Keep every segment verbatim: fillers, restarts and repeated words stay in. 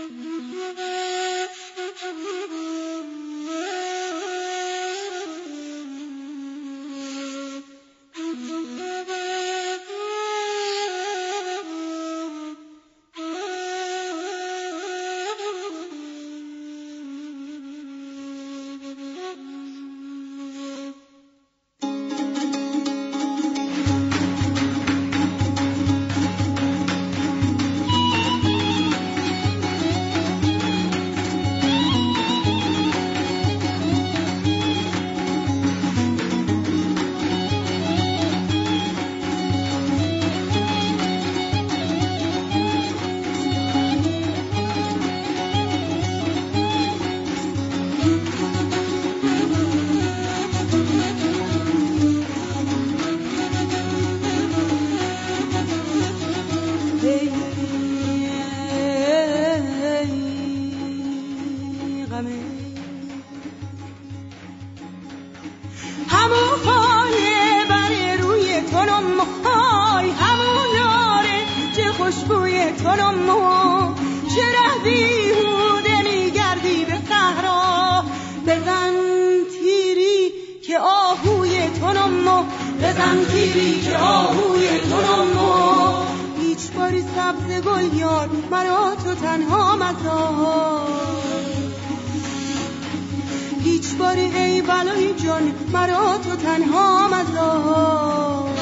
بزن تیری که آهوی ترمو هیچ باری سبز گل یار مرا تو تنها مزار هیچ باری ای بلای جان مرا تو تنها مزار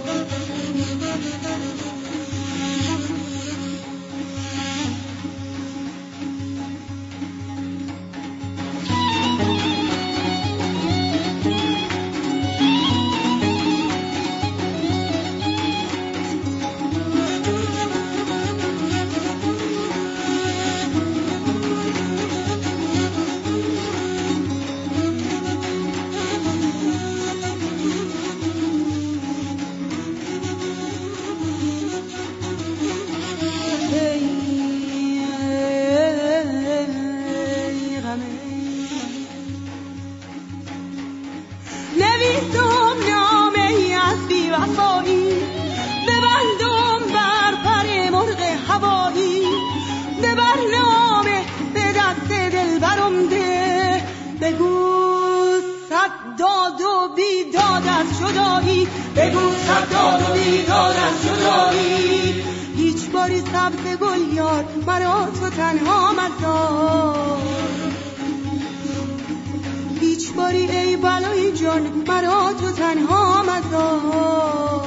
نویسم نامه ای از بی‌وفایی ببندم بر پر مرغ هوایی ببر نامه به دست دلبرم ده بگو صد داد و بیداد از جدایی بگو صد داد و بیداد از جدایی هیچ باری سبز گل یار مرا تو تنها مزار هیچ باری ای بلای جان مرا تو تنها مزار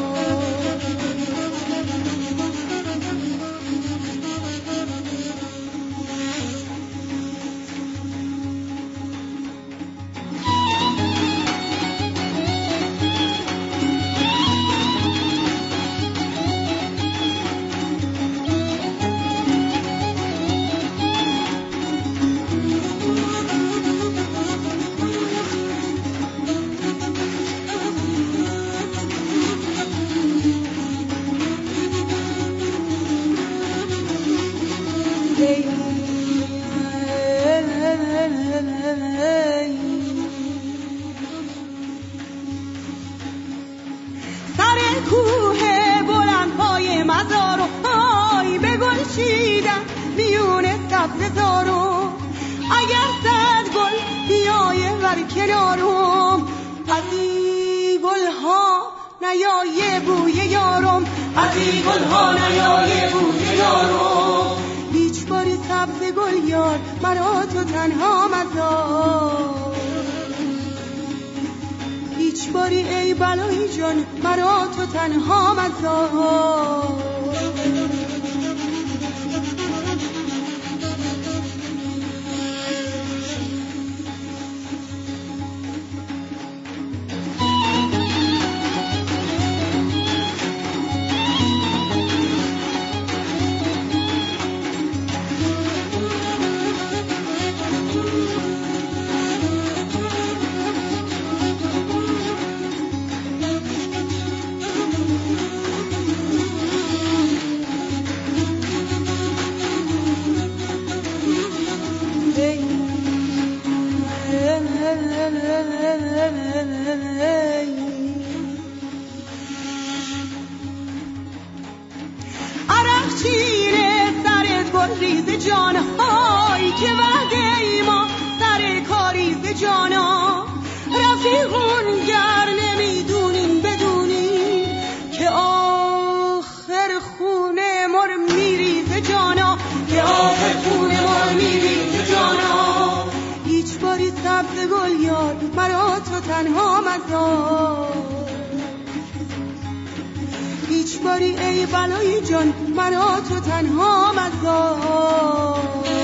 سر کوه بلندهای مزارو های به گل چیدم میون سبز زارو اگر صد گل بیایه ور کنارم از این گلها نیایه بوی یارم از این گلها نیایه بوی یارم هیچ باری سبز گل یار مرا تو تنها مزار هیچ باری ای بلای جان مرا تو تنها مزار عرق چیره سرت گل ریز جان های که وعده ای ما سر کاریز جانا رفیقون گر نمیدونین بدونین که آخر خونه مر میریز جانا که آخر خونه مر میریز جانا هیچ باری سبز گل یار مرا تو تنها مزار هیچ باری ای بلای جان مرا تو تنها مزار